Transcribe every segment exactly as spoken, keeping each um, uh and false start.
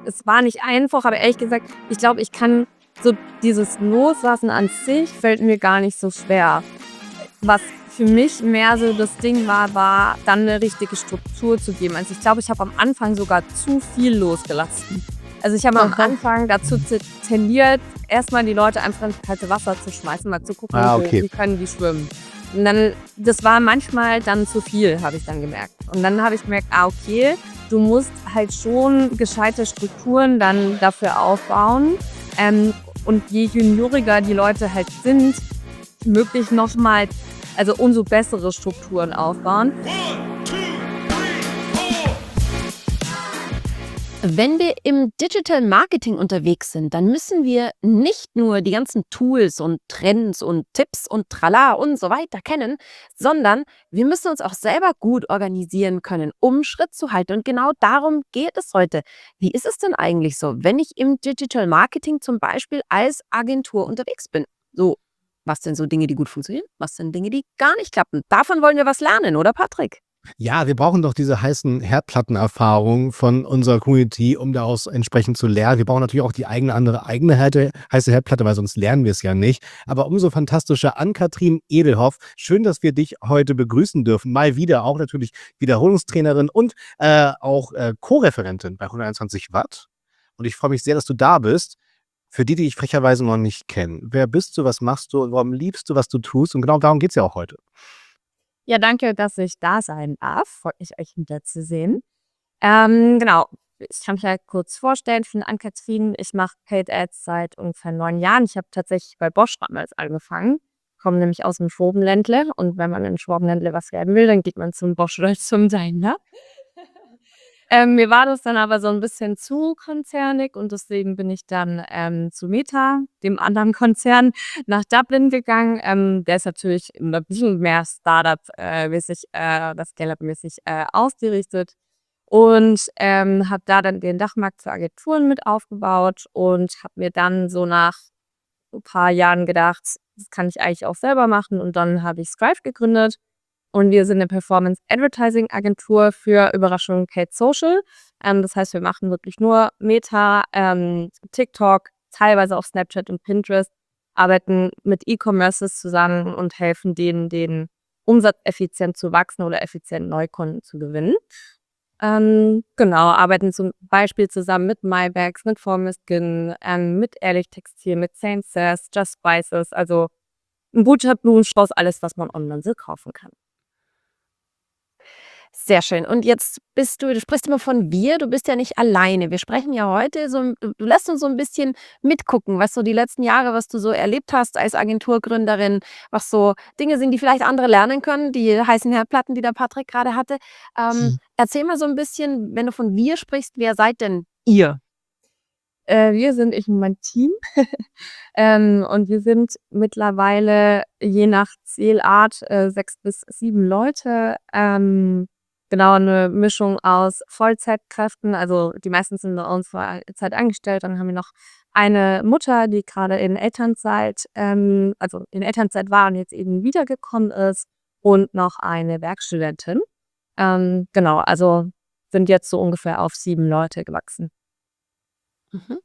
es war nicht einfach, aber ehrlich gesagt, ich glaube, ich kann so dieses Loslassen an sich fällt mir gar nicht so schwer. Was für mich mehr so das Ding war, war dann eine richtige Struktur zu geben. Also ich glaube, ich habe am Anfang sogar zu viel losgelassen. Also ich habe am Aha. Anfang dazu te- tendiert, erstmal die Leute einfach ins kalte Wasser zu schmeißen, mal zu gucken, Ah, wo, okay. wie können die schwimmen. Und dann, das war manchmal dann zu viel, habe ich dann gemerkt. Und dann habe ich gemerkt, ah, okay, du musst halt schon gescheite Strukturen dann dafür aufbauen. Ähm, und je junioriger die Leute halt sind, möglich nochmal, also umso bessere Strukturen aufbauen. Wenn wir im Digital Marketing unterwegs sind, dann müssen wir nicht nur die ganzen Tools und Trends und Tipps und Trala und so weiter kennen, sondern wir müssen uns auch selber gut organisieren können, um Schritt zu halten. Und genau darum geht es heute. Wie ist es denn eigentlich so, wenn ich im Digital Marketing zum Beispiel als Agentur unterwegs bin? So, was sind so Dinge, die gut funktionieren? Was sind Dinge, die gar nicht klappen? Davon wollen wir was lernen, oder Patrick? Ja, wir brauchen doch diese heißen Herdplattenerfahrungen von unserer Community, um daraus entsprechend zu lernen. Wir brauchen natürlich auch die eigene andere eigene Härte, heiße Herdplatte, weil sonst lernen wir es ja nicht. Aber umso fantastischer, Ann-Kathrin Edelhoff, schön, dass wir dich heute begrüßen dürfen. Mal wieder, auch natürlich Wiederholungstrainerin und äh, auch äh, Co-Referentin bei hunderteinundzwanzig Watt. Und ich freue mich sehr, dass du da bist. Für die, die ich frecherweise noch nicht kenne. Wer bist du, was machst du, warum liebst du, was du tust? Und genau darum geht es ja auch heute. Ja, danke, dass ich da sein darf. Freut mich, euch wiederzusehen. Ähm, genau, ich kann mich ja kurz vorstellen. Ich bin Ann-Kathrin. Ich mache Paid Ads seit ungefähr neun Jahren. Ich habe tatsächlich bei Bosch damals angefangen. Komme nämlich aus dem Schwabenländle. Und wenn man in Schwabenländle was werden will, dann geht man zum Bosch oder zum Daimler. Ähm, mir war das dann aber so ein bisschen zu konzernig und deswegen bin ich dann ähm, zu Meta, dem anderen Konzern, nach Dublin gegangen. Ähm, der ist natürlich ein bisschen mehr Startup-mäßig, äh, das Scale-Up-mäßig äh, ausgerichtet und ähm, habe da dann den Dachmarkt für Agenturen mit aufgebaut und habe mir dann so nach ein paar Jahren gedacht, das kann ich eigentlich auch selber machen und dann habe ich Strive gegründet. Und wir sind eine Performance-Advertising-Agentur für Überraschung Paid Social. Ähm, das heißt, wir machen wirklich nur Meta, ähm, TikTok, teilweise auch Snapchat und Pinterest, arbeiten mit E-Commerces zusammen und helfen denen, den Umsatz effizient zu wachsen oder effizient Neukunden zu gewinnen. Ähm, genau, arbeiten zum Beispiel zusammen mit MyBags, mit Formyskin, ähm, mit Ehrlich Textil, mit Saint Sass, Just Spices, also ein bunter Blumenstrauß, alles, was man online so kaufen kann. Sehr schön. Und jetzt bist du du sprichst immer von wir, du bist ja nicht alleine. Wir sprechen ja heute so 'n du du lässt uns so ein bisschen mitgucken, was so die letzten Jahre, was du so erlebt hast als Agenturgründerin, was so Dinge sind, die vielleicht andere lernen können, die heißen Herdplatten, die der Patrick gerade hatte. Ähm, Mhm. erzähl mal so ein bisschen, wenn du von wir sprichst, wer seid denn ihr? Äh, wir sind ich und mein Team. Ähm, und wir sind mittlerweile je nach Zielart äh, sechs bis sieben Leute. Ähm, genau, eine Mischung aus Vollzeitkräften. Also die meisten sind bei uns Vollzeit angestellt. Dann haben wir noch eine Mutter, die gerade in Elternzeit, ähm, also in Elternzeit war und jetzt eben wiedergekommen ist. Und noch eine Werkstudentin. Ähm, genau, also sind jetzt so ungefähr auf sieben Leute gewachsen. Mhm.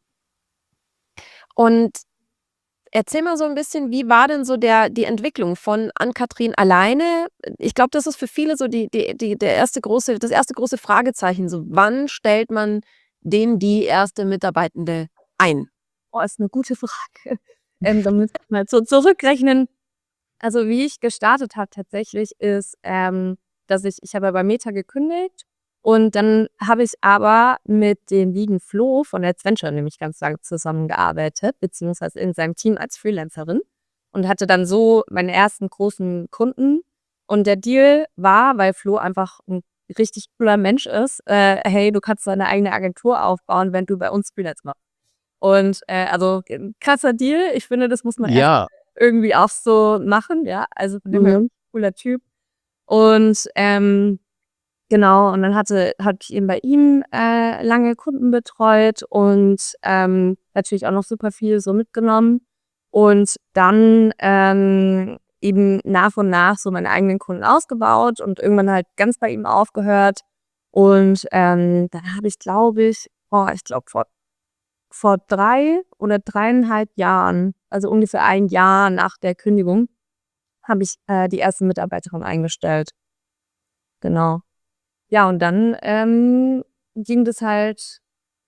Und erzähl mal so ein bisschen, wie war denn so der die Entwicklung von Ann-Kathrin alleine? Ich glaube, das ist für viele so die die die der erste große das erste große Fragezeichen, so wann stellt man den die erste Mitarbeitende ein? Oh, ist eine gute Frage. Ähm, da müsste ich mal so zurückrechnen. Also, wie ich gestartet habe tatsächlich ist, ähm, dass ich ich habe ja bei Meta gekündigt und dann habe ich aber mit dem lieben Flo von Adventure nämlich ganz lang zusammengearbeitet, beziehungsweise in seinem Team als Freelancerin und hatte dann so meine ersten großen Kunden. Und der Deal war, weil Flo einfach ein richtig cooler Mensch ist, äh: „Hey, du kannst deine eigene Agentur aufbauen, wenn du bei uns Freelance machst.“ Und, äh, also, 'n krasser Deal. Ich finde, das muss man erst Ja, irgendwie auch so machen, ja. Also, von dem her Mhm. cooler Typ. Und, ähm, genau, und dann hatte habe ich eben bei ihm, äh, lange Kunden betreut und, ähm, natürlich auch noch super viel so mitgenommen. Und dann, ähm, eben nach und nach so meine eigenen Kunden ausgebaut und irgendwann halt ganz bei ihm aufgehört. Und, ähm, dann habe ich, glaube ich oh, ich glaube vor vor drei oder dreieinhalb Jahren, also ungefähr ein Jahr nach der Kündigung, habe ich, äh, die erste Mitarbeiterin eingestellt. Genau. Ja, und dann, ähm, ging das halt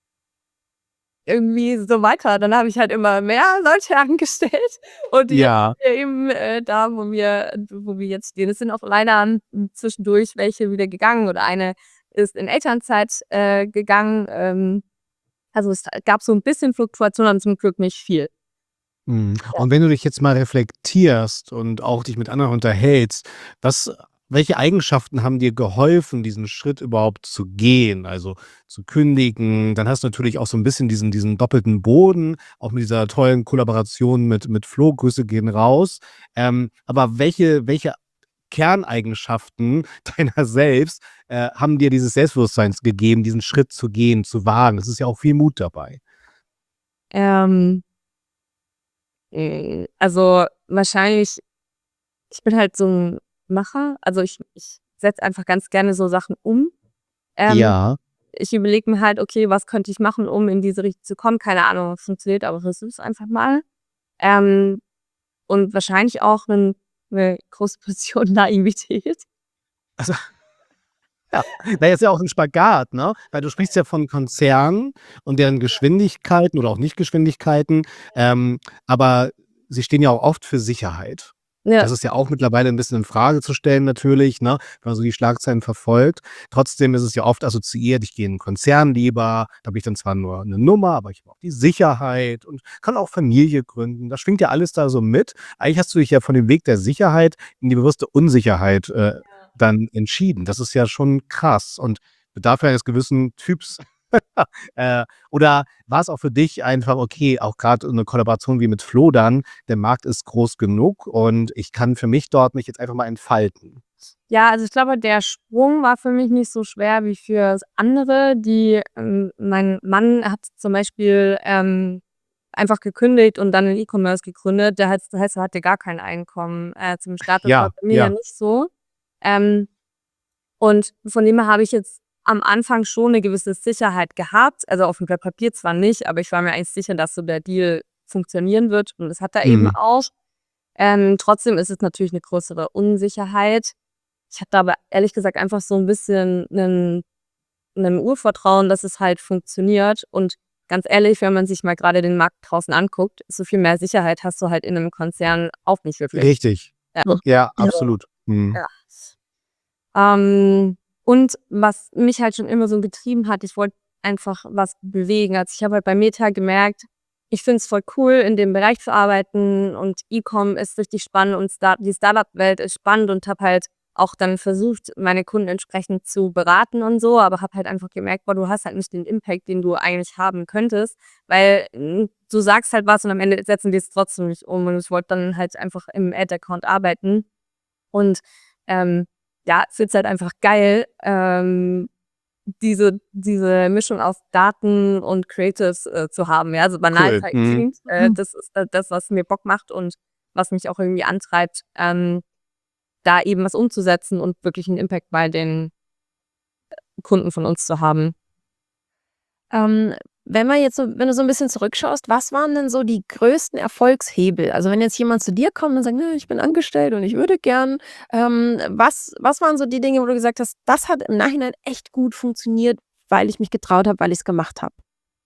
irgendwie so weiter. Dann habe ich halt immer mehr Leute angestellt und jetzt Ja. sind wir eben, äh, da, wo wir wo wir jetzt stehen. Es sind auch leider hm, zwischendurch welche wieder gegangen oder eine ist in Elternzeit, äh, gegangen. Ähm, also es gab so ein bisschen Fluktuation, aber zum Glück nicht viel. Mhm. Ja. Und wenn du dich jetzt mal reflektierst und auch dich mit anderen unterhältst, was welche Eigenschaften haben dir geholfen, diesen Schritt überhaupt zu gehen, also zu kündigen? Dann hast du natürlich auch so ein bisschen diesen diesen doppelten Boden, auch mit dieser tollen Kollaboration mit mit Flo, Grüße gehen raus. Ähm, aber welche welche Kerneigenschaften deiner selbst, äh, haben dir dieses Selbstbewusstseins gegeben, diesen Schritt zu gehen, zu wagen? Es ist ja auch viel Mut dabei. Ähm, äh, also wahrscheinlich ich bin halt so 'n Macher. Also ich ich setze einfach ganz gerne so Sachen um. Ähm, Ja. Ich überlege mir halt: „Okay, was könnte ich machen, um in diese Richtung zu kommen?“ Keine Ahnung, was funktioniert, aber versuche es einfach mal. Ähm, und wahrscheinlich auch 'nen 'ne große Portion Naivität. Also ja, na ja, ist ja auch 'n Spagat, ne? Weil du sprichst ja von Konzernen und deren Geschwindigkeiten oder auch Nichtgeschwindigkeiten, ähm, aber sie stehen ja auch oft für Sicherheit. Ja, Das ist ja auch mittlerweile 'n bisschen in Frage zu stellen natürlich, ne, wenn man so die Schlagzeilen verfolgt. Trotzdem ist es ja oft assoziiert, ich gehe in 'n Konzern lieber, da bin ich dann zwar nur 'ne Nummer, aber ich habe auch die Sicherheit und kann auch Familie gründen. Das schwingt ja alles da so mit. Eigentlich hast du dich ja von dem Weg der Sicherheit in die bewusste Unsicherheit, äh, dann entschieden. Das ist ja schon krass und bedarf ja eines gewissen Typs. Äh, oder war es auch für dich einfach okay, auch gerade eine Kollaboration wie mit Flo dann, der Markt ist groß genug und ich kann für mich dort mich jetzt einfach mal entfalten? ja, also ich glaube, der Sprung war für mich nicht so schwer wie für andere, die ähm, mein Mann hat zum Beispiel, ähm, einfach gekündigt und dann 'nen E-Commerce gegründet. Der heißt heißt, er hatte gar kein Einkommen, äh, zum Start. Das war Ja, bei mir ja ja. nicht so. Ähm Und von dem her habe ich jetzt am Anfang schon 'ne gewisse Sicherheit gehabt. Also, auf'm Blatt Papier zwar nicht, aber ich war mir eigentlich sicher, dass so der Deal funktionieren wird und das hat er eben Mhm. auch. Ähm, trotzdem ist es natürlich 'ne größere Unsicherheit. Ich hatte aber ehrlich gesagt einfach so 'n bisschen 'nen 'nen Urvertrauen, dass es halt funktioniert und ganz ehrlich, wenn man sich mal grade den Markt draußen anguckt, so viel mehr Sicherheit hast du halt in 'nem Konzern auch nicht wirklich. Richtig. Ja. Ja, Also, absolut. Mhm. ja. Ähm, und was mich halt schon immer so getrieben hat, ich wollte einfach was bewegen. Also, ich habe halt bei Meta gemerkt, ich finde es voll cool, in dem Bereich zu arbeiten und E-Com ist richtig spannend und Start die Startup-Welt ist spannend und habe halt auch dann versucht, meine Kunden entsprechend zu beraten und so, aber habe halt einfach gemerkt: „Boah, du hast halt nicht den Impact, den du eigentlich haben könntest“, weil, hm, du sagst halt was und am Ende setzen die's trotzdem nicht um und ich wollte dann halt einfach im Ad-Account arbeiten und, ähm ja, ich finde es halt einfach geil, ähm, diese diese Mischung aus Daten und Creatives, äh, zu haben, ja, so banal es Cool. halt Mhm. klingt. Äh, das ist da das, was mir Bock macht und was mich auch irgendwie antreibt, ähm, da eben was umzusetzen und wirklich 'n Impact bei den Kunden von uns zu haben. Ähm, wenn man jetzt so wenn du so ein bisschen zurückschaust, was waren denn so die größten Erfolgshebel? Also, wenn jetzt jemand zu dir kommt und sagt: „Ne, ich bin angestellt und ich würde gern“, ähm, was was waren so die Dinge, wo du gesagt hast: „Das hat im Nachhinein echt gut funktioniert, weil ich mich getraut habe, weil ich es gemacht habe?“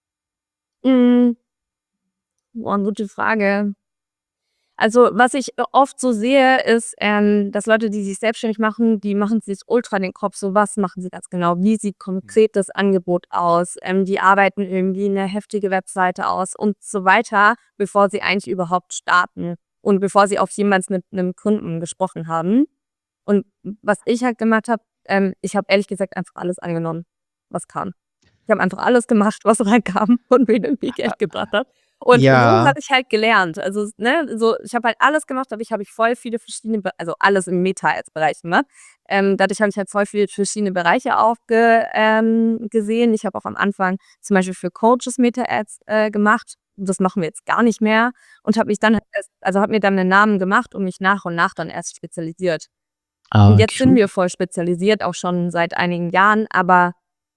Hm, boah, gute Frage. Also, was ich oft so sehe, ist, ähm, dass Leute, die sich selbstständig machen, die machen sich ultra den Kopf, so: „Was machen sie ganz genau? Wie sieht konkret das Angebot aus?“ Ähm, die arbeiten irgendwie 'ne heftige Webseite aus und so weiter, bevor sie eigentlich überhaupt starten und bevor sie auch jemals mit 'nem Kunden gesprochen haben. Und was ich halt gemacht habe, ähm, ich habe ehrlich gesagt einfach alles angenommen, was kam. Ich habe einfach alles gemacht, was reinkam und mir irgendwie Geld gebracht hat. Und so Ja, habe ich halt gelernt. Also, ne, so ich habe halt alles gemacht, dadurch habe ich voll viele verschiedene Be also, alles im Meta-Ads-Bereich, ne? Ähm, dadurch habe ich halt voll viele verschiedene Bereiche aufge ähm, gesehen. Ich habe auch am Anfang zum Beispiel für Coaches Meta-Ads, äh, gemacht. Das machen wir jetzt gar nicht mehr und habe mich dann halt erst also, habe mir dann 'nen Namen gemacht und mich nach und nach dann erst spezialisiert. ah, Und jetzt sind okay. wir voll spezialisiert, auch schon seit einigen Jahren, aber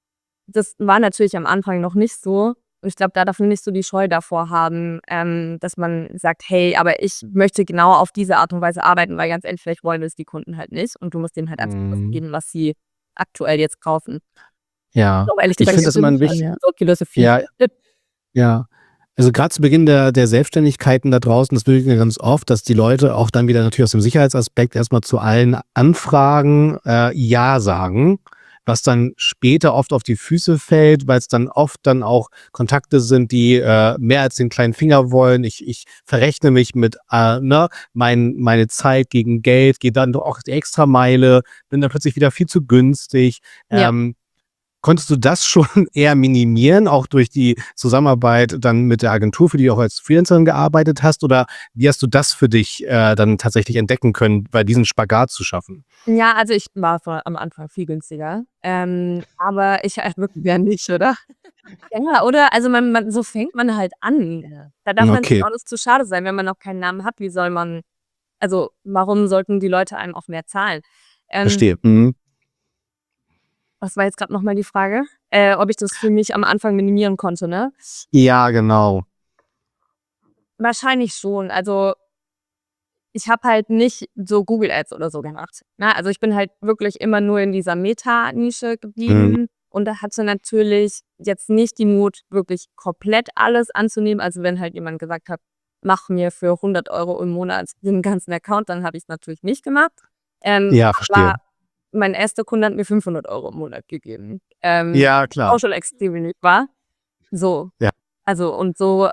das war natürlich am Anfang noch nicht so. Und ich glaube, da darf man nicht so die Scheu davor haben, ähm, dass man sagt, hey, aber ich möchte genau auf diese Art und Weise arbeiten, weil ganz ehrlich, vielleicht wollen es die Kunden halt nicht und du musst denen halt einfach was Mhm. geben, was sie aktuell jetzt kaufen. Ja, So, ehrlich ich gesagt, finde das für immer ein mich wichtig. an, ja. So Philosophie. Ja, ja. Also gerade zu Beginn der, der Selbstständigkeiten da draußen, das begegnet mir ganz oft, dass die Leute auch dann wieder natürlich aus dem Sicherheitsaspekt erstmal zu allen Anfragen äh, Ja sagen, was dann später oft auf die Füße fällt, weil es dann oft dann auch Kontakte sind, die äh, mehr als den kleinen Finger wollen. Ich, ich verrechne mich mit äh, ne, mein, meine Zeit gegen Geld, gehe dann doch auch die Extrameile, bin dann plötzlich wieder viel zu günstig. Ja. Ähm, Konntest du das schon eher minimieren, auch durch die Zusammenarbeit dann mit der Agentur, für die du auch als Freelancerin gearbeitet hast? Oder wie hast du das für dich äh, dann tatsächlich entdecken können, bei diesen Spagat zu schaffen? Ja, also ich war vor, am Anfang viel günstiger. Ähm, aber ich halt wirklich Wer nicht, oder? ja, oder? Also man, man, so fängt man halt an. Ja. Da darf man sich Okay, auch nicht zu schade sein, wenn man noch keinen Namen hat. Wie soll man, also warum sollten die Leute einem auch mehr zahlen? Ähm, verstehe. Mhm. was war jetzt gerade nochmal die Frage? Äh, ob ich das für mich am Anfang minimieren konnte, ne? Ja, genau. Wahrscheinlich schon. Also ich habe halt nicht so Google Ads oder so gemacht. Ne? Also ich bin halt wirklich immer nur in dieser Meta-Nische Mhm. geblieben und da hatte natürlich jetzt nicht die Mut, wirklich komplett alles anzunehmen. Also wenn halt jemand gesagt hat, mach mir für hundert Euro im Monat den ganzen Account, dann habe ich es natürlich nicht gemacht. Ähm, Ja, verstehe. aber mein erster Kunde hat mir fünfhundert Euro im Monat gegeben. Ähm, Ja, auch klar. schon extrem wenig war. So. Ja. Also und so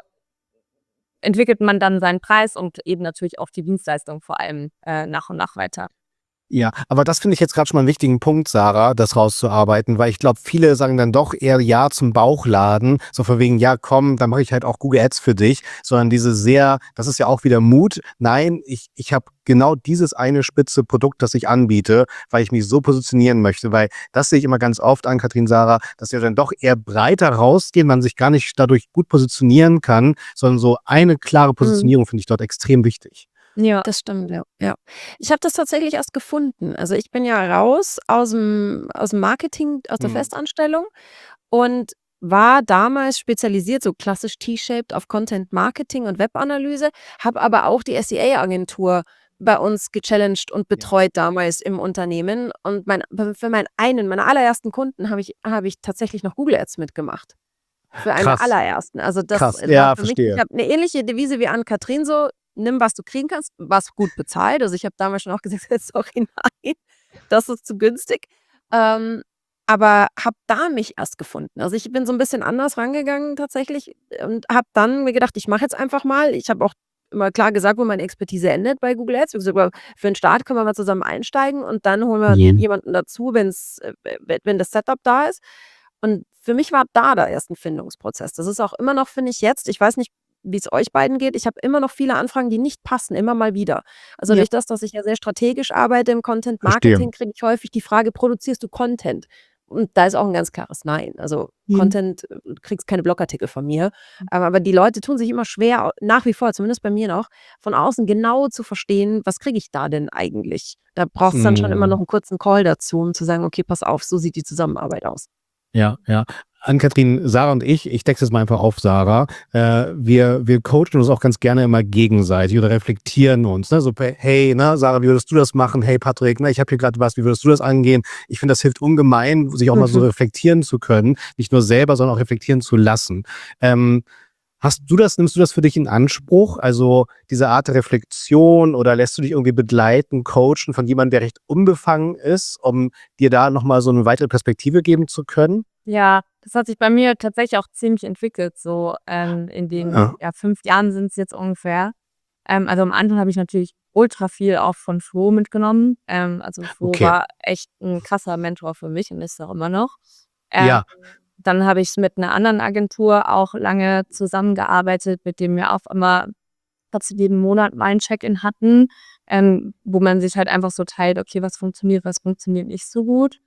entwickelt man dann seinen Preis und eben natürlich auch die Dienstleistung vor allem äh, nach und nach weiter. Ja, aber das finde ich jetzt gerade schon mal einen wichtigen Punkt, Sarah, das rauszuarbeiten, weil ich glaube, viele sagen dann doch eher Ja zum Bauchladen, so von wegen, ja komm, dann mache ich halt auch Google Ads für dich, sondern diese sehr, das ist ja auch wieder Mut, nein, ich, ich habe genau dieses eine spitze Produkt, das ich anbiete, weil ich mich so positionieren möchte, weil das sehe ich immer ganz oft an, Katrin, Sarah, dass wir dann doch eher breiter rausgehen, man sich gar nicht dadurch gut positionieren kann, sondern so eine klare Positionierung finde ich dort extrem wichtig. Ja. Das stimmt, ja. ja. Ich habe das tatsächlich erst gefunden. Also ich bin ja raus aus dem, aus dem Marketing, aus der Mhm. Festanstellung und war damals spezialisiert, so klassisch T-shaped auf Content Marketing und Webanalyse, habe aber auch die S E A-Agentur bei uns gechallenged und betreut damals im Unternehmen. Und mein, für meinen einen, meine allerersten Kunden habe ich, habe ich tatsächlich noch Google Ads mitgemacht. Für einen Krass, allerersten. Also das krass, war ja, für mich, ich verstehe. habe eine ähnliche Devise wie Ann-Kathrin so, nimm, was du kriegen kannst, was gut bezahlt. Also ich habe damals schon auch gesagt, sorry, nein, das ist zu günstig. Ähm, aber habe da mich erst gefunden. Also ich bin so ein bisschen anders rangegangen tatsächlich und habe dann mir gedacht, ich mache jetzt einfach mal. Ich habe auch immer klar gesagt, wo meine Expertise endet bei Google Ads. Ich habe gesagt, für den Start können wir mal zusammen einsteigen und dann holen wir Mhm. jemanden dazu, wenn's, äh, wenn das Setup da ist. Und für mich war da der erste Findungsprozess. Das ist auch immer noch, finde ich jetzt, ich weiß nicht, wie es euch beiden geht, ich habe immer noch viele Anfragen, die nicht passen, immer mal wieder. Also Ja. durch das, dass ich ja sehr strategisch arbeite im Content Verstehe. Marketing, kriege ich häufig die Frage, produzierst du Content? Und da ist auch ein ganz klares Nein. Also Mhm. Content, äh, du kriegst keine Blogartikel von mir. Ähm, aber die Leute tun sich immer schwer, nach wie vor, zumindest bei mir noch, von außen genau zu verstehen, was kriege ich da denn eigentlich? Da brauchst du dann schon immer noch Mhm. einen kurzen Call dazu, um zu sagen, okay, pass auf, so sieht die Zusammenarbeit aus. Ja, ja. Ann-Kathrin, Sarah und ich, ich decke es mal einfach auf, Sarah, äh, wir, wir coachen uns auch ganz gerne immer gegenseitig oder reflektieren uns. Ne? So, hey, ne, Sarah, wie würdest du das machen? Hey, Patrick, ne, ich habe hier gerade was, wie würdest du das angehen? Ich finde, das hilft ungemein, sich auch mal so Mhm. reflektieren zu können. Nicht nur selber, sondern auch reflektieren zu lassen. Ähm, Hast du das, nimmst du das für dich in Anspruch? Also diese Art der Reflexion oder lässt du dich irgendwie begleiten, coachen von jemandem, der recht unbefangen ist, um dir da nochmal so eine weitere Perspektive geben zu können? Ja, das hat sich bei mir tatsächlich auch ziemlich entwickelt, so ähm, in den Ja, ja, fünf Jahren sind es jetzt ungefähr. Ähm, also am Anfang habe ich natürlich ultra viel auch von Flo mitgenommen. Ähm, also Flo okay. war echt ein krasser Mentor für mich und ist auch immer noch. Ähm, Ja, dann habe ich mit einer anderen Agentur auch lange zusammengearbeitet, mit dem wir auch immer trotzdem jeden Monat mal ein Check-in hatten, ähm, wo man sich halt einfach so teilt, okay, was funktioniert, was funktioniert nicht so gut.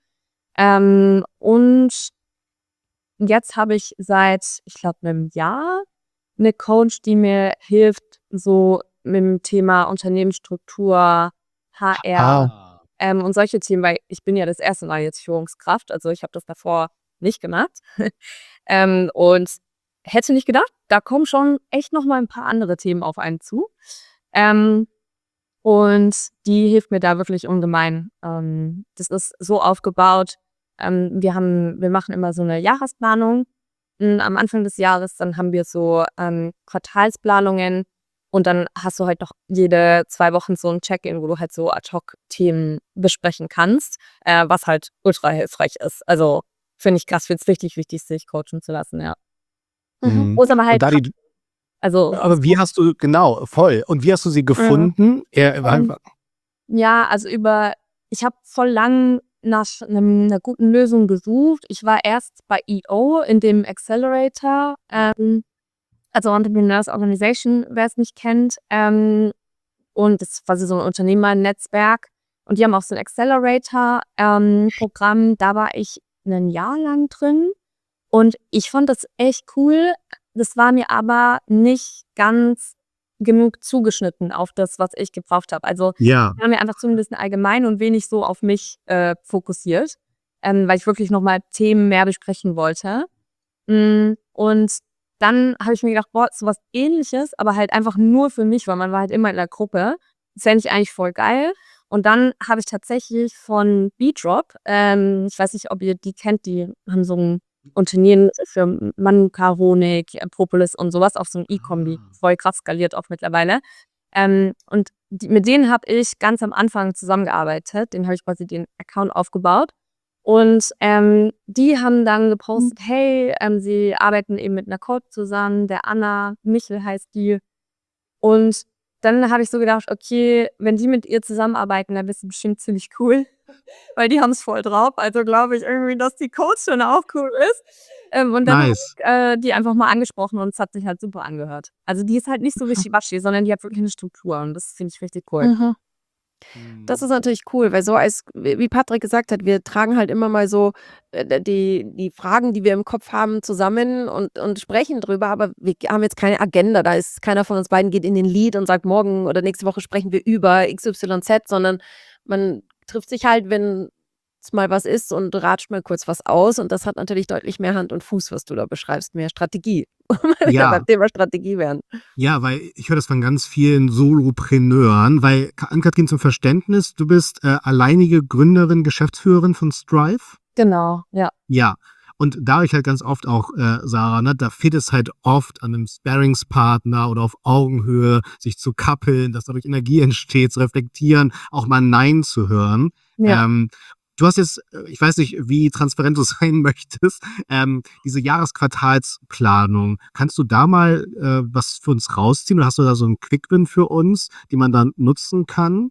Ähm, und jetzt habe ich seit, ich glaube, einem Jahr eine Coach, die mir hilft, so mit dem Thema Unternehmensstruktur, H R, ah, ähm, und solche Themen, weil ich bin ja das erste Mal jetzt Führungskraft. Also ich habe das davor nicht gemacht. ähm, und hätte nicht gedacht, da kommen schon echt noch mal ein paar andere Themen auf einen zu. Ähm, und die hilft mir da wirklich ungemein. Ähm, das ist so aufgebaut, ähm, wir haben wir machen immer so eine Jahresplanung, hm, am Anfang des Jahres. Dann haben wir so, ähm, Quartalsplanungen und dann hast du halt noch jede zwei Wochen so ein Check-in, wo du halt so Ad-hoc-Themen besprechen kannst, äh, was halt ultra hilfreich ist. Also, finde ich krass, finde es richtig wichtig, sich coachen zu lassen, ja. Mhm. Mhm. Muss aber Und halt da passen. die Also, aber wie hast du genau, voll. Und wie hast du sie Mhm. gefunden? Er Ähm, ja, also über ich habe voll lang nach 'nem 'ner guten Lösung gesucht. Ich war erst bei E O in dem Accelerator, ähm, also Entrepreneurs Organization, wer es nicht kennt. Ähm, und das ist quasi so 'n Unternehmernetzwerk. Und die haben auch so 'n Accelerator, ähm, Programm. Da war ich 'nen Jahr lang drin und ich fand das echt cool. Das war mir aber nicht ganz genug zugeschnitten auf das, was ich gebraucht habe. Also, Ja. war mir einfach zu 'n bisschen allgemein und wenig so auf mich, äh, fokussiert, ähm, weil ich wirklich noch mal Themen mehr besprechen wollte. Hm, und dann habe ich mir gedacht: „Boah, so was Ähnliches, aber halt einfach nur für mich“, weil man war halt immer in 'ner Gruppe. Das fände ich eigentlich voll geil. Und dann habe ich tatsächlich von Beedrop, ähm, ich weiß nicht, ob ihr die kennt, die haben so 'n Unternehmen für M Manuka, Honig, äh, Propolis und so was, auch so 'n E-Kombi, Ah. voll krass skaliert auch mittlerweile. Ähm, und die mit denen habe ich ganz am Anfang zusammengearbeitet. Denen habe ich quasi den Account aufgebaut. Und, ähm, die haben dann gepostet: „Hey, ähm, sie arbeiten eben mit 'ner Coach zusammen, der Anna Michel heißt die.“ Und dann habe ich so gedacht: „Okay, wenn die mit ihr zusammenarbeiten, dann ist sie bestimmt ziemlich cool“, weil die haben's voll drauf. Also, glaube ich irgendwie, dass die Coachin auch cool ist. Ähm, und dann habe Nice. ich, äh, die einfach mal angesprochen und es hat sich halt super angehört. Also, die ist halt nicht so wischiwaschi, sondern die hat wirklich 'ne Struktur und das finde ich richtig cool. Mhm. Das Mhm. ist natürlich cool, weil so als wie wie Patrick gesagt hat, wir tragen halt immer mal so, äh, d die die Fragen, die wir im Kopf haben, zusammen und und sprechen drüber, aber wir g haben jetzt keine Agenda. Da ist keiner von uns beiden geht in den Lead und sagt: „Morgen oder nächste Woche sprechen wir über X Y Z“, sondern man trifft sich halt, wenn's mal was ist und ratscht mal kurz was aus und das hat natürlich deutlich mehr Hand und Fuß, was du da beschreibst, mehr Strategie, wo wir wieder Ja. beim Thema Strategie wären. Ja, weil ich höre das von ganz vielen Solopreneuren, weil Ka Ann-Kathrin, zum Verständnis, du bist, äh, alleinige Gründerin, Geschäftsführerin von Strive? Genau, ja. Ja. Und da höre ich halt ganz oft auch, äh, Sarah, ne, da fehlt es halt oft an 'nem Sparringspartner oder auf Augenhöhe, sich zu kappeln, dass dadurch Energie entsteht, zu reflektieren, auch mal „Nein“ zu hören. Ja. Ähm, du hast jetzt, äh ich weiß nicht, wie transparent du sein möchtest, ähm, diese Jahresquartalsplanung. Kannst du da mal, äh, was für uns rausziehen oder hast du da so 'n Quick-Win für uns, den man dann nutzen kann?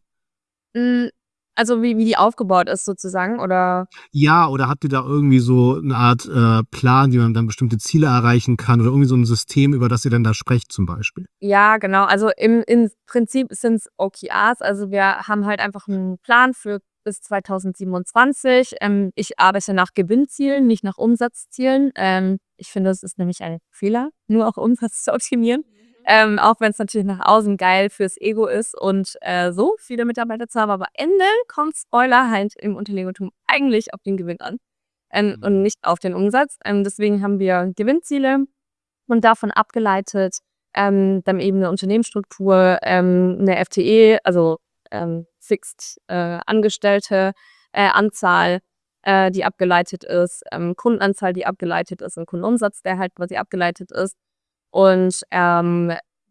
Hm, also wie wie die aufgebaut ist sozusagen, oder? Ja, oder habt ihr da irgendwie so 'ne Art, äh, Plan, wie man dann bestimmte Ziele erreichen kann oder irgendwie so 'n System, über das ihr dann da sprecht zum Beispiel? Ja, genau. Also im im Prinzip sind's O K Rs. Also wir haben halt einfach 'n Plan für bis zweitausendsiebenundzwanzig. Ähm, ich arbeite nach Gewinnzielen, nicht nach Umsatzzielen. Ähm, ich finde, das ist nämlich ein Fehler, nur auf Umsatz zu optimieren. Ähm, auch wenn's natürlich nach außen geil fürs Ego ist und, äh, so viele Mitarbeiter zu haben, aber am Ende kommt, Spoiler, halt im Unternehmertum eigentlich auf den Gewinn an, ähm, und Mhm. nicht auf den Umsatz. Ähm, deswegen haben wir Gewinnziele und davon abgeleitet, ähm, dann eben 'ne Unternehmensstruktur, ähm, 'ne F T E, also, ähm, Fixed, äh, Angestellte, äh, Anzahl, äh, die abgeleitet ist, ähm, Kundenanzahl, die abgeleitet ist und Kundenumsatz, der halt quasi abgeleitet ist. Und, ähm,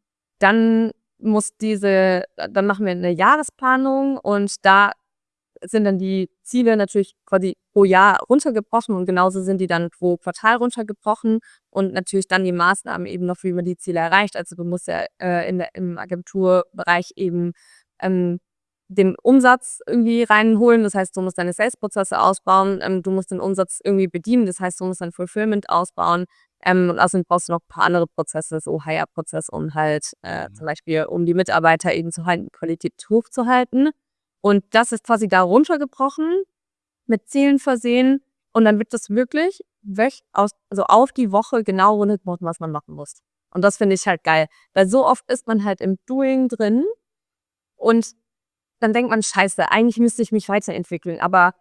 dann muss diese dann machen wir 'ne Jahresplanung und da sind dann die Ziele natürlich quasi pro Jahr runtergebrochen und genauso sind die dann pro Quartal runtergebrochen und natürlich dann die Maßnahmen eben noch, wie man die Ziele erreicht. Also, du musst ja, äh, in der im Agenturbereich eben, ähm, den Umsatz irgendwie reinholen. Das heißt, du musst deine Sales-Prozesse ausbauen, ähm, du musst den Umsatz irgendwie bedienen. Das heißt, du musst dein Fulfillment ausbauen. Ähm, und außerdem brauchst du noch 'n paar andere Prozesse, so Hire-Prozess und halt, äh, Mhm. zum Beispiel, um die Mitarbeiter eben zu halten, Qualität hochzuhalten. Und das ist quasi da runtergebrochen, mit Zielen versehen und dann wird das wirklich wöch aus also auf die Woche genau runtergebrochen, was man machen muss. Und das finde ich halt geil, weil so oft ist man halt im Doing drin und dann denkt man: „Scheiße, eigentlich müsste ich mich weiterentwickeln“, aber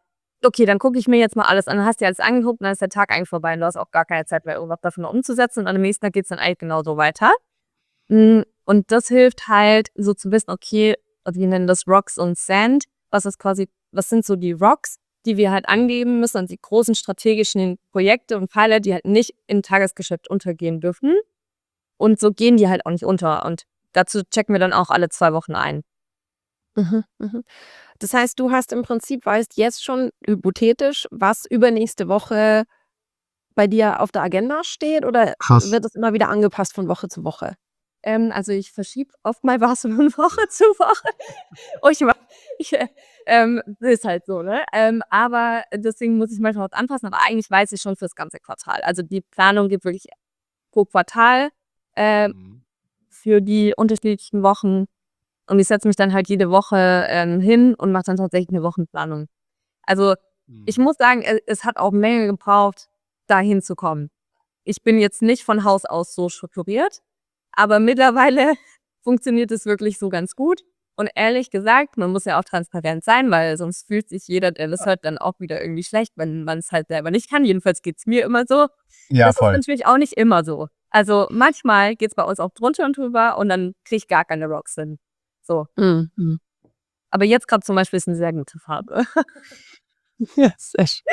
okay, dann gucke ich mir jetzt mal alles an. Dann hast du dir alles angeguckt und dann ist der Tag eigentlich vorbei und du hast auch gar keine Zeit mehr, irgendwas davon noch umzusetzen und am nächsten Tag geht's dann eigentlich genauso weiter. Mm, Und das hilft halt, so zu wissen, okay, wir nennen das Rocks und Sand. Was ist quasi, was sind so die Rocks, die wir halt angeben müssen, und die großen strategischen Projekte und Pfeiler, die halt nicht im Tagesgeschäft untergehen dürfen. Und so gehen die halt auch nicht unter. Und dazu checken wir dann auch alle zwei Wochen ein. Mhm, mhm. Das heißt, du hast im Prinzip, weißt jetzt schon hypothetisch, was übernächste Woche bei dir auf der Agenda steht, oder Krass. wird das immer wieder angepasst von Woche zu Woche? Ähm, also ich verschiebe oft mal was von Woche zu Woche. Und ich, mach- ich äh, ähm, ist halt so, ne? Ähm, aber deswegen muss ich manchmal was anpassen. Aber eigentlich weiß ich schon fürs ganze Quartal. Also die Planung geht wirklich pro Quartal ähm, Mhm. für die unterschiedlichen Wochen. Und ich setze mich dann halt jede Woche ähm, hin und mache dann tatsächlich eine Wochenplanung. Also ich Mhm. muss sagen, es, es hat auch Menge gebraucht, da hinzukommen. Ich bin jetzt nicht von Haus aus so strukturiert, aber mittlerweile funktioniert es wirklich so ganz gut. Und ehrlich gesagt, man muss ja auch transparent sein, weil sonst fühlt sich jeder, der das hört, dann auch wieder irgendwie schlecht, wenn man es halt selber nicht kann. Jedenfalls geht's mir immer so. Ja, Das ist voll. natürlich auch nicht immer so. Also manchmal geht's bei uns auch drunter und drüber und dann kriege ich gar keine Rocks hin. So. Mhm. mhm. Aber jetzt gerade zum Beispiel ist eine sehr gute Farbe. Ja, sehr schön.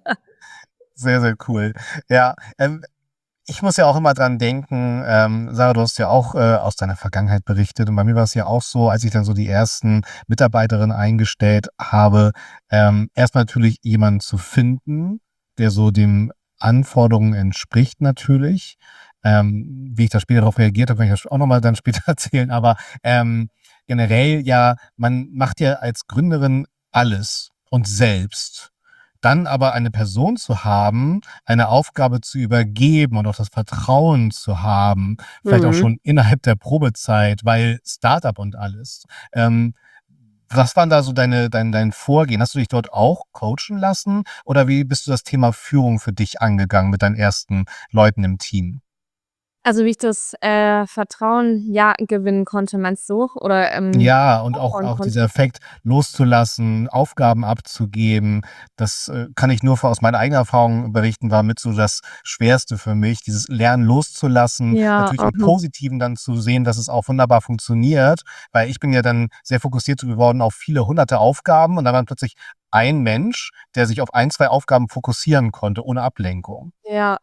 Sehr, sehr cool. Ja, ähm, ich muss ja auch immer dran denken, ähm, Sarah, du hast ja auch äh, aus deiner Vergangenheit berichtet und bei mir war es ja auch so, als ich dann so die ersten Mitarbeiterinnen eingestellt habe, ähm, erstmal natürlich jemanden zu finden, der so den Anforderungen entspricht natürlich. Ähm, wie ich da später darauf reagiert habe, kann ich das auch nochmal dann später erzählen, aber ähm, generell ja, man macht ja als Gründerin alles und selbst. Dann aber eine Person zu haben, eine Aufgabe zu übergeben und auch das Vertrauen zu haben, vielleicht auch Mhm. schon innerhalb der Probezeit, weil Startup und alles. Ähm, was waren da so deine, dein, dein Vorgehen? Hast du dich dort auch coachen lassen oder wie bist du das Thema Führung für dich angegangen mit deinen ersten Leuten im Team? Also wie ich das äh, Vertrauen ja gewinnen konnte, meinst du? Oder ähm, Ja, und auch, aufbauen auch konnte. dieser Effekt loszulassen, Aufgaben abzugeben, das äh, kann ich nur aus meiner eigenen Erfahrung berichten, war mit so das Schwerste für mich, dieses Lernen loszulassen, Ja, natürlich im mhm. Positiven dann zu sehen, dass es auch wunderbar funktioniert, weil ich bin ja dann sehr fokussiert geworden auf viele hunderte Aufgaben und da war plötzlich ein Mensch, der sich auf ein, zwei Aufgaben fokussieren konnte, ohne Ablenkung. Ja,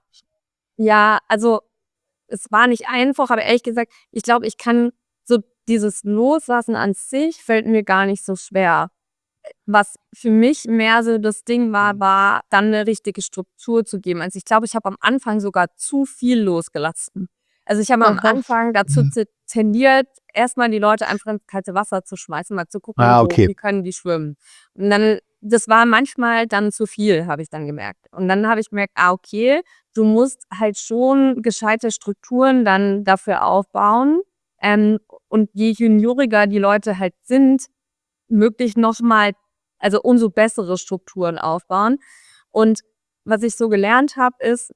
ja, also es war nicht einfach, aber ehrlich gesagt, ich glaube, ich kann so dieses Loslassen an sich fällt mir gar nicht so schwer. Was für mich mehr so das Ding war, Mhm. war dann eine richtige Struktur zu geben. Also ich glaube, ich habe am Anfang sogar zu viel losgelassen. Also ich habe am Aha. Anfang dazu Mhm. te- tendiert, erstmal die Leute einfach ins kalte Wasser zu schmeißen, mal zu gucken, Ah, so, okay. wie können die schwimmen. Und dann, das war manchmal dann zu viel, habe ich dann gemerkt. Und dann habe ich gemerkt, ah, okay, du musst halt schon gescheite Strukturen dann dafür aufbauen. Ähm, und je junioriger die Leute halt sind, möglich nochmal, also umso bessere Strukturen aufbauen. Und was ich so gelernt habe, ist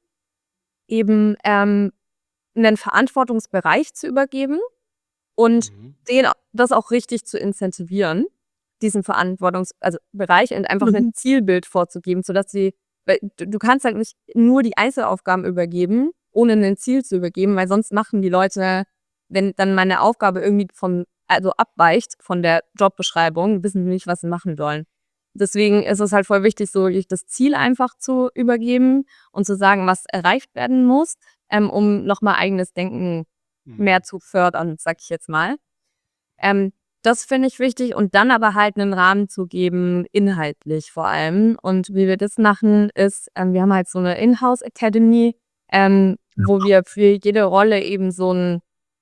eben ähm, einen Verantwortungsbereich zu übergeben und Mhm. den, das auch richtig zu incentivieren, diesen Verantwortungs-, also Bereich und einfach ein Mhm. Zielbild vorzugeben, sodass sie, weil du, du kannst halt nicht nur die Einzelaufgaben übergeben, ohne ein Ziel zu übergeben, weil sonst machen die Leute, wenn dann meine Aufgabe irgendwie von, also abweicht von der Jobbeschreibung, wissen sie nicht, was sie machen sollen. Deswegen ist es halt voll wichtig, so wirklich das Ziel einfach zu übergeben und zu sagen, was erreicht werden muss, ähm, um nochmal eigenes Denken Mhm. mehr zu fördern, sag ich jetzt mal. Ähm, das finde ich wichtig und dann aber halt einen Rahmen zu geben, inhaltlich vor allem. Und wie wir das machen, ist, ähm, wir haben halt so eine Inhouse Academy, ähm, wo wir für jede Rolle eben so ein,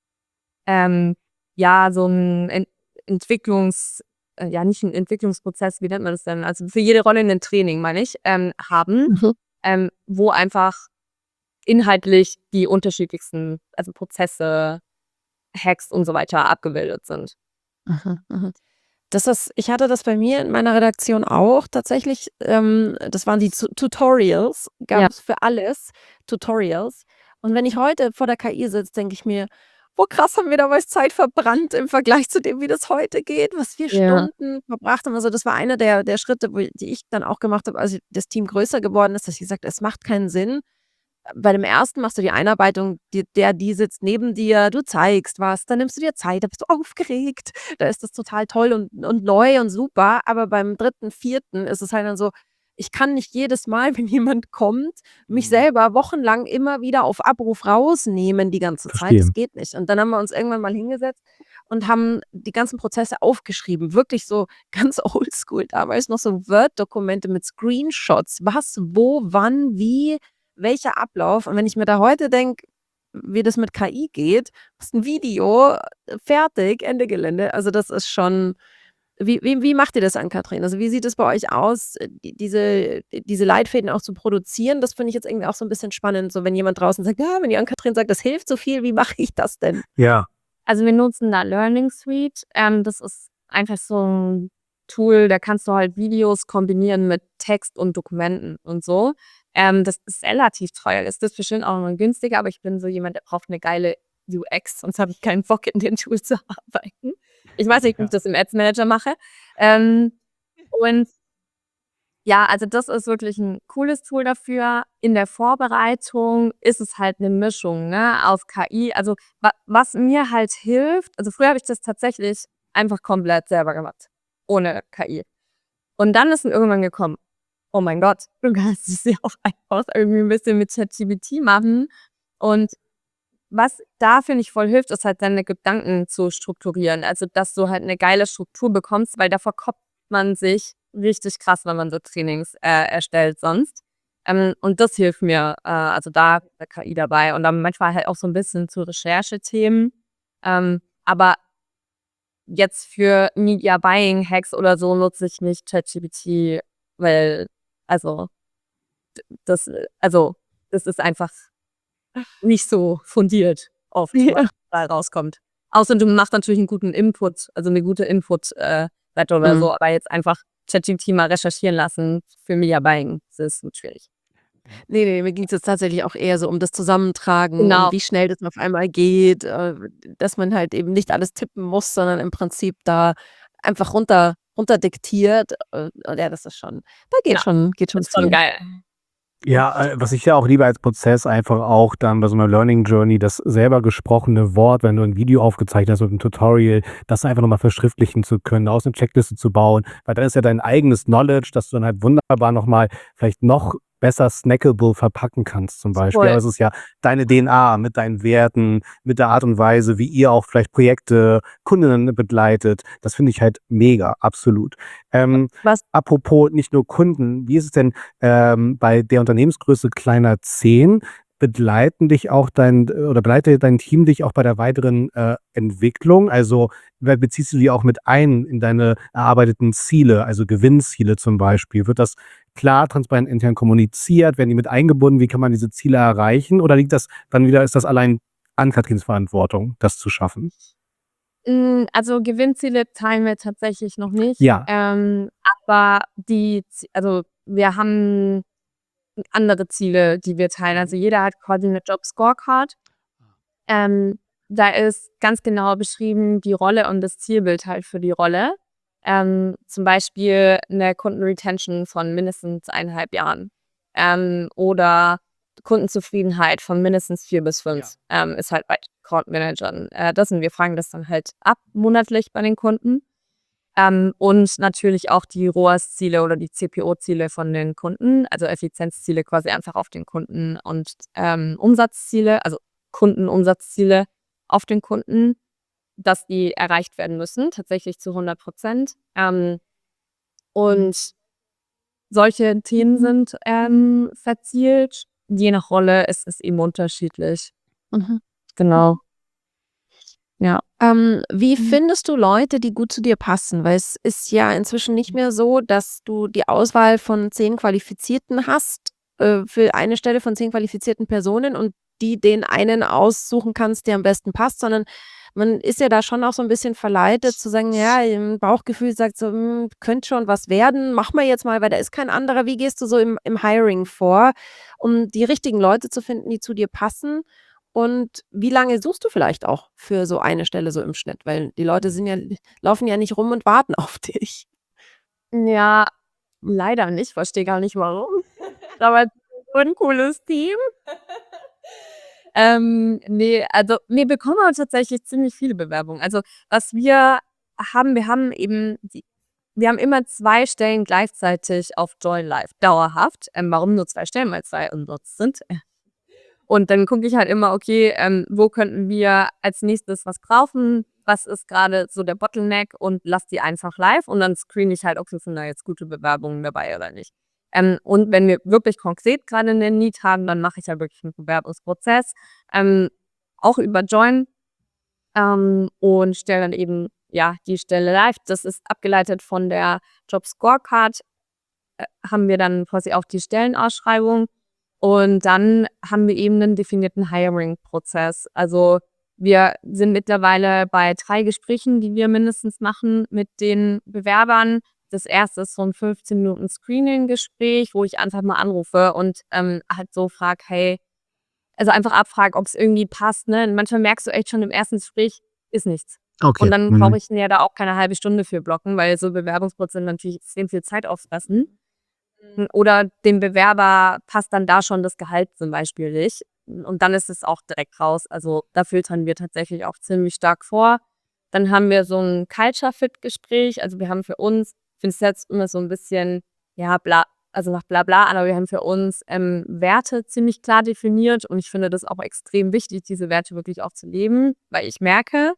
ähm, ja, so ein Ent Entwicklungs, äh, ja, nicht ein Entwicklungsprozess, wie nennt man das denn? Also für jede Rolle ein Training, meine ich, ähm, haben, Mhm. ähm, wo einfach inhaltlich die unterschiedlichsten, also Prozesse, Hacks und so weiter abgebildet sind. Mhm. Mhm. Das ist ich hatte das bei mir in meiner Redaktion auch tatsächlich, ähm, das waren die Zu Tutorials, gab Ja. es für alles Tutorials. Und wenn ich heute vor der K I sitze, denke ich mir: Boah, krass, haben wir damals Zeit verbrannt im Vergleich zu dem, wie das heute geht, was wir Ja. Stunden verbracht haben. Also, das war einer der der Schritte, wo die ich dann auch gemacht habe, als das Team größer geworden ist, dass ich gesagt habe: „Es macht keinen Sinn." Bei dem ersten machst du die Einarbeitung, die der die sitzt neben dir, du zeigst was, dann nimmst du dir Zeit, da bist du aufgeregt, da ist das total toll und und neu und super. Aber beim dritten, vierten ist es halt dann so, ich kann nicht jedes Mal, wenn jemand kommt, mich Mhm. selber wochenlang immer wieder auf Abruf rausnehmen die ganze Zeit. Das Verstehe. geht nicht. Und dann haben wir uns irgendwann mal hingesetzt und haben die ganzen Prozesse aufgeschrieben, wirklich so ganz oldschool damals noch so Word-Dokumente mit Screenshots, was, wo, wann, wie, welcher Ablauf. Und wenn ich mir da heute denke, wie das mit K I geht, ist ein Video, äh, fertig, Ende Gelände. Also, das ist schon wie wie wie macht ihr das, Ann-Kathrin? Also, wie sieht es bei euch aus, äh, die diese diese Leitfäden auch zu produzieren? Das finde ich jetzt irgendwie auch so ein bisschen spannend, so wenn jemand draußen sagt: „Ja, wenn die Ann-Kathrin sagt, das hilft so viel, wie mache ich das denn?" Ja. Also, wir nutzen da Learning Suite. Ähm, das ist einfach so 'n Tool, da kannst du halt Videos kombinieren mit Text und Dokumenten und so. Ähm, das ist relativ teuer. Ist das bestimmt auch noch günstiger, aber ich bin so jemand, der braucht 'ne geile U X, sonst habe ich keinen Bock, in dem Tool zu arbeiten. Ich weiß nicht, wie ich Ja. das im Ads Manager mache. Ähm, und ja, also das ist wirklich 'n cooles Tool dafür. In der Vorbereitung ist es halt 'ne Mischung, ne, aus K I. Also, wa was mir halt hilft, also früher habe ich das tatsächlich einfach komplett selber gemacht, ohne K I. Und dann ist dann irgendwann gekommen: „Oh mein Gott, du kannst es ja auch einfach irgendwie 'n bisschen mit ChatGPT machen." Und was da, finde ich, voll hilft, ist halt deine Gedanken zu strukturieren. Also, dass du halt 'ne geile Struktur bekommst, weil da verkopft man sich richtig krass, wenn man so Trainings, äh, erstellt sonst. Ähm, und das hilft mir, äh, also da ist 'ne K I dabei und dann manchmal halt auch so 'n bisschen zu Recherchethemen. Ähm, aber jetzt für Media Buying Hacks oder so nutze ich nicht ChatGPT, weil also, d das äh, also, das ist einfach nicht so fundiert oft, was Ja. dabei rauskommt. Außer du machst natürlich 'n guten Input, also 'ne gute Input äh, Seite oder Mhm. so, aber jetzt einfach ChatGPT mal recherchieren lassen für Media Buying, das wird schwierig. Ne, ne, mir ging's jetzt tatsächlich auch eher so um das Zusammentragen und Genau. wie schnell das auf einmal geht, äh, dass man halt eben nicht alles tippen muss, sondern im Prinzip da einfach runter runterdiktiert. Äh, ja, das ist schon da geht Ja, schon geht schon ist schon viel. geil. Ja, äh, was ich ja auch liebe als Prozess, einfach auch dann bei so 'ner Learning Journey, das selber gesprochene Wort, wenn du 'n Video aufgezeichnet hast mit 'nem Tutorial, das einfach noch mal verschriftlichen zu können, daraus 'ne Checkliste zu bauen, weil dann ist ja dein eigenes Knowledge, das du dann halt wunderbar noch mal vielleicht noch besser snackable verpacken kannst zum Beispiel. Voll. Aber es ist ja deine D N A mit deinen Werten, mit der Art und Weise, wie ihr auch vielleicht Projekte, Kundinnen begleitet. Das finde ich halt mega, absolut. Ähm, Was apropos nicht nur Kunden, wie ist es denn, ähm, bei der Unternehmensgröße kleiner zehn? Begleiten dich auch dein äh, oder begleitet dein Team dich auch bei der weiteren, äh, Entwicklung? Also, be beziehst du die auch mit ein in deine erarbeiteten Ziele, also Gewinnziele zum Beispiel? Wird das klar, transparent intern kommuniziert? Werden die mit eingebunden? Wie kann man diese Ziele erreichen? Oder liegt das dann wieder ist das allein Ann-Kathrins Verantwortung, das zu schaffen? Hm, also Gewinnziele teilen wir tatsächlich noch nicht. Ja. Ähm, aber die Z also wir haben andere Ziele, die wir teilen. Also jeder hat quasi 'ne Job Scorecard. Ähm, da ist ganz genau beschrieben die Rolle und das Zielbild halt für die Rolle. Ähm, zum Beispiel 'ne Kundenretention von mindestens eineinhalb Jahren. Ähm, oder Kundenzufriedenheit von mindestens vier bis Ja. fünf, ähm, ist halt bei Account Managern, äh, das und wir fragen das dann halt ab monatlich bei den Kunden. Ähm, und natürlich auch die ROAS-Ziele oder die C P O-Ziele von den Kunden, also Effizienzziele quasi einfach auf den Kunden und, ähm, Umsatzziele, also Kundenumsatzziele auf den Kunden, dass die erreicht werden müssen, tatsächlich zu hundert Prozent. Ähm, und solche Themen sind, ähm, verzielt. Je nach Rolle ist es eben unterschiedlich. Mhm. Genau. Ja. Ähm, wie Mhm. findest du Leute, die gut zu dir passen? Weil es ist ja inzwischen nicht mehr so, dass du die Auswahl von zehn Qualifizierten hast, äh, für eine Stelle von zehn qualifizierten Personen und die den einen aussuchen kannst, der am besten passt, sondern man ist ja da schon auch so 'n bisschen verleitet zu sagen: „Ja, im Bauchgefühl sagt so, hm, könnte schon was werden. Machen wir jetzt mal, weil da ist kein anderer." Wie gehst du so im im Hiring vor, um die richtigen Leute zu finden, die zu dir passen? Und wie lange suchst du vielleicht auch für so eine Stelle so im Schnitt? Weil die Leute sind ja laufen ja nicht rum und warten auf dich. Ja, leider nicht, verstehe gar nicht warum. Aber so 'n cooles Team. Ähm, ne, also wir bekommen aber tatsächlich ziemlich viele Bewerbungen. Also, was wir haben wir haben eben die wir haben immer zwei Stellen gleichzeitig auf Join Live, dauerhaft. Ähm, warum nur zwei Stellen? Weil zwei unbenutzt sind. Und dann gucke ich halt immer, okay, ähm, wo könnten wir als Nächstes was brauchen? Was ist gerade so der Bottleneck? Und lasse die einfach live und dann screene ich halt, okay, sind da jetzt gute Bewerbungen dabei oder nicht. Ähm, und wenn wir wirklich konkret gerade 'nen Need haben, dann mache ich halt wirklich 'n Bewerbungsprozess, ähm, auch über Join, ähm, und stelle dann eben, ja, die Stelle live. Das ist abgeleitet von der Job Scorecard, äh, haben wir dann quasi auch die Stellenausschreibung und dann haben wir eben 'nen definierten Hiring-Prozess. Also, wir sind mittlerweile bei drei Gesprächen, die wir mindestens machen mit den Bewerbern. Das erste ist so 'n fünfzehn Minuten Screening-Gespräch, wo ich einfach mal anrufe und, ähm, halt so frage: „Hey" also einfach abfrage, ob's irgendwie passt, ne? Manchmal merkst du echt schon im ersten Gespräch, ist nichts. Okay. Und dann Mhm. brauche ich mir da auch keine halbe Stunde für blocken, weil so Bewerbungsprozesse natürlich extrem viel Zeit auffressen. Hm, oder dem Bewerber passt dann da schon das Gehalt zum Beispiel nicht. Und dann ist es auch direkt raus. Also, da filtern wir tatsächlich auch ziemlich stark vor. Dann haben wir so 'n Culture Fit Gespräch. Also, wir haben für uns ich finde es jetzt immer so 'n bisschen, ja, bla also nach Blabla an, aber wir haben für uns, ähm, Werte ziemlich klar definiert und ich finde das auch extrem wichtig, diese Werte wirklich auch zu leben, weil ich merke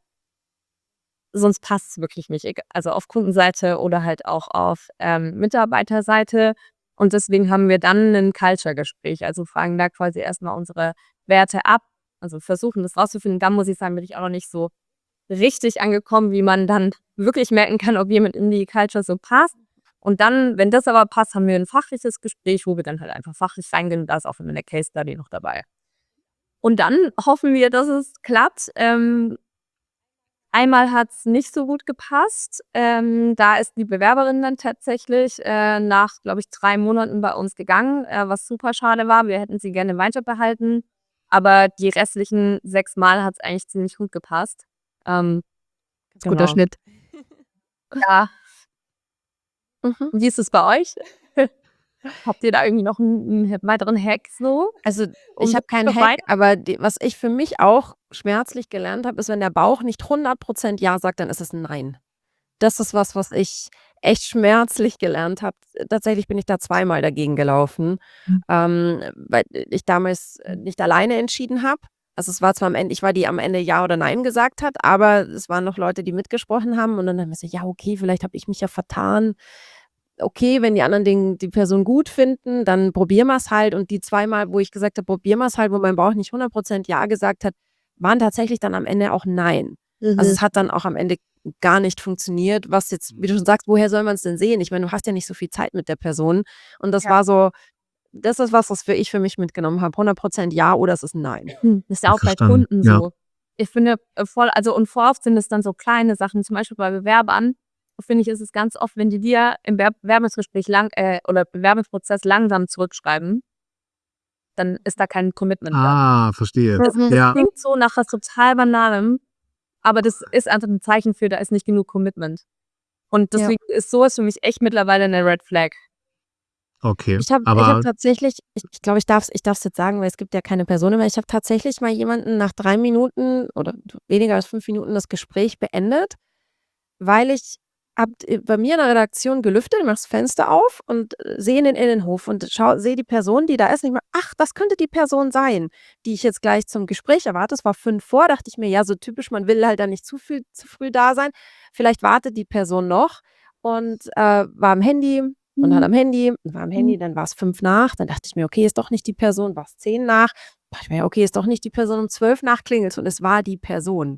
sonst passt's wirklich nicht, eg also auf Kundenseite oder halt auch auf, ähm, Mitarbeiterseite. Und deswegen haben wir dann 'nen Culture-Gespräch, also fragen da quasi erst mal unsere Werte ab, also versuchen das rauszufinden. Da muss ich sagen, bin ich auch noch nicht so richtig angekommen, wie man dann wirklich merken kann, ob jemand in die Culture so passt. Und dann, wenn das aber passt, haben wir 'n fachliches Gespräch, wo wir dann halt einfach fachlich reingehen und da ist auch immer 'ne Case Study noch dabei. Und dann hoffen wir, dass es klappt. Ähm einmal hat's nicht so gut gepasst. Ähm, da ist die Bewerberin dann tatsächlich, äh, nach, glaube ich, drei Monaten bei uns gegangen, äh, was super schade war. Wir hätten sie gerne weiterbehalten, aber die restlichen sechs Mal hat's eigentlich ziemlich gut gepasst. Ähm, Ganz guter genau. Schnitt. Ja. Mhm. Wie ist es bei euch? Habt ihr da irgendwie noch 'n 'n weiteren Hack so, Also, um ich das habe zu keinen Hack, vermeiden? aber die was ich für mich auch schmerzlich gelernt habe, ist, wenn der Bauch nicht hundert Prozent ja sagt, dann ist es 'n Nein. Das ist was, was ich echt schmerzlich gelernt habe. Tatsächlich bin ich da zweimal dagegen gelaufen, Mhm. ähm, weil ich damals, äh, nicht alleine entschieden habe. Also, es war zwar am Ende ich war die am Ende Ja oder Nein gesagt hat, aber es waren noch Leute, die mitgesprochen haben und dann haben wir gesagt: „Ja, okay, vielleicht habe ich mich ja vertan. Okay, wenn die anderen den die Person gut finden, dann probieren wir's halt." Und die zweimal, wo ich gesagt habe: „Probieren wir's halt", wo mein Bauch nicht hundert Prozent Ja gesagt hat, waren tatsächlich dann am Ende auch Nein. Also, Mhm. es hat dann auch am Ende gar nicht funktioniert, was jetzt wie du schon sagst, woher soll man's denn sehen? Ich meine, du hast ja nicht so viel Zeit mit der Person. Und das Ja. war so das ist was, was für ich für mich mitgenommen habe. hundert Prozent Ja oder es ist 'n Nein. Hm, ist ja auch bei Verstanden, Kunden ja. so. Ich finde, äh, voll also und voll oft sind es dann so kleine Sachen, zum Beispiel bei Bewerbern, finde ich, ist es ganz oft, wenn die dir im Werb Bewerbungsgespräch lang äh, oder Bewerbungsprozess langsam zurückschreiben dann ist da kein Commitment da. Ah, verstehe. Das das Ja. klingt so nach was total Banalem, aber das ist einfach 'n Zeichen für, da ist nicht genug Commitment. Und Ja. deswegen ist so was für mich echt mittlerweile 'ne Red Flag. Okay, Ich habe ich habe aber tatsächlich ich ich glaube, ich darf's ich darf's jetzt sagen, weil es gibt ja keine Person, aber ich habe tatsächlich mal jemanden nach drei Minuten oder weniger als fünf Minuten das Gespräch beendet, weil ich habe d bei mir in der Redaktion gelüftet, ich mache das Fenster auf und, äh, sehe in den Innenhof und schau sehe die Person, die da ist, und denke mir: „Ach, das könnte die Person sein, die ich jetzt gleich zum Gespräch erwarte." Es war fünf vor, dachte ich mir: „Ja, so typisch, man will halt da nicht zu viel zu früh da sein. Vielleicht wartet die Person noch." Und, äh, war am Handy und hat Mhm. am Handy war am Mhm. Handy, dann war's fünf nach, dann dachte ich mir: „Okay, ist doch nicht die Person." War's zehn nach, dachte ich mir: „Okay, ist doch nicht die Person." Um zwölf nach klingelt's und es war die Person.